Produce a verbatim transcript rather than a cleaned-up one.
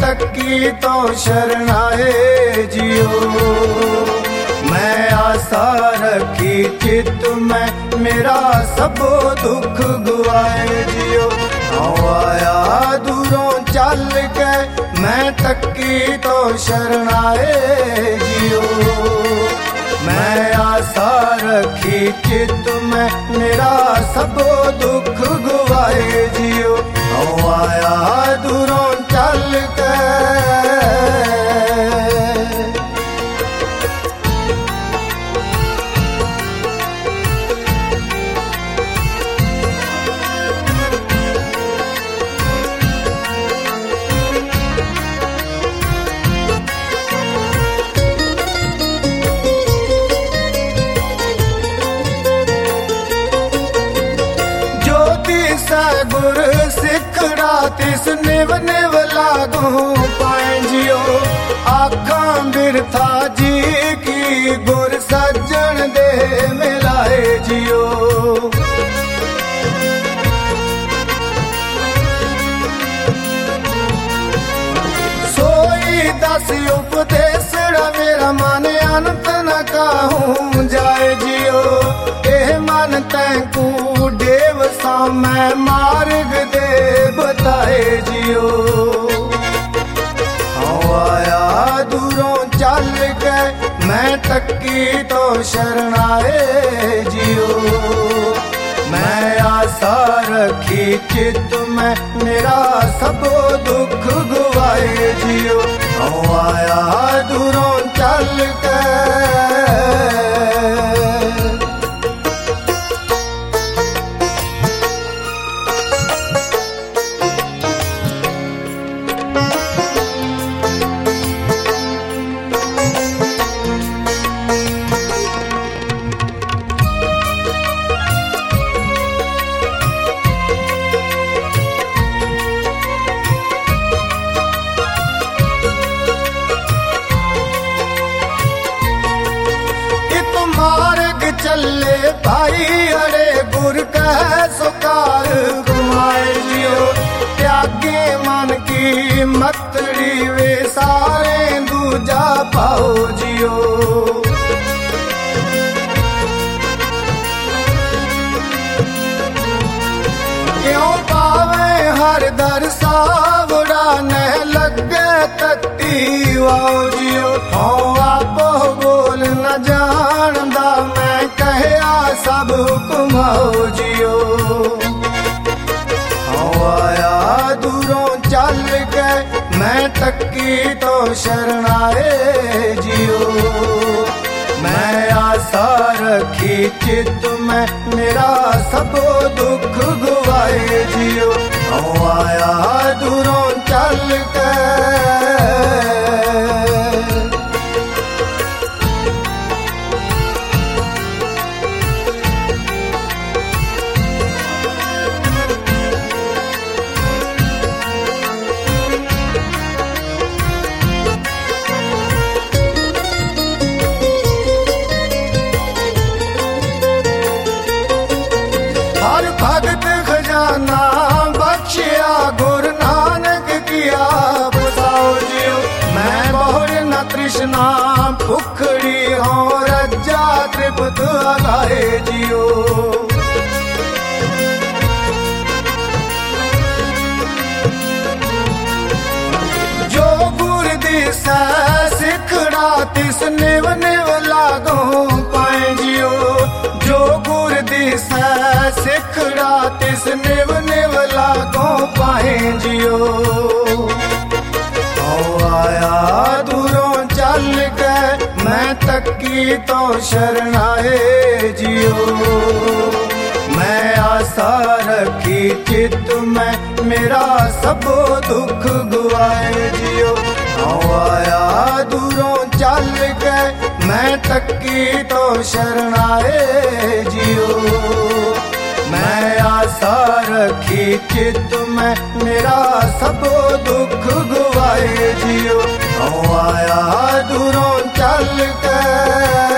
तकी तो शरणाए जियो। मैं आशा रखी चित में मेरा सब दुख गुआए जियो। आओ आया दूरों चल के मैं तकी तो शरणाए जियो। मैं आशा रखी चित में मेरा सब दुख गुआए जियो। आओ आया दूरों चल के गुर सिखड़ा तिस निव निव लागू पाए जियो। आखा बिरथा जी की गुर सज्जन दे मिलाए जियो। सोई दस उपदेसड़ा मेरा मन अनंत न कहूँ जाए जियो। एह मन तैकू देव सा मैं मार्ग दे बताए जियो। आओ आया दूरों चल के मैं तकी तो शरणाए जियो। मैं आशा रखी चित में मेरा सब दुख गुआए जियो। आओ आया दूरों चल के चले भाई अरे गुर कह सुकार घुमाए जियो। त्यागे मन की मतड़ी वे सारे दूजा पाओ जियो। क्यों पावे हर दर सावड़ा न लगे तत्ती वाओ जियो। हो आप बोल न जानदा मैं कहया सब हुक्माओ जियो। आओ आया दूरों चल के मैं तकी तो शरणाए जियो। मैं आशा रखी चित में मेरा सब दुख गुआए जियो। आओ आया दूरों चल के भगत खजाना बख्शिया गुरु नानक किया बसाओ जियो। मैं बहुर न तृष्णा भुखड़ी हो रज्जा त्रिपत आगाए जियो। जो गुर दिसा सिखड़ा तिस निव निव लागू पाए जियो। जो गुर दिसा सिखड़ा तिस निव निव लागू पाए जियो। आओ आया दूरों चल के मैं तकी तो शरणाए जियो। मैं आशा रखी चित में मेरा सब दुख गुआए जियो। आओ आया दूरों चल के मैं तकी तो शरणाए जियो। मैं आशा रखी चित में मेरा सब दुख गुआए जियो। आओ आया दूरों चल के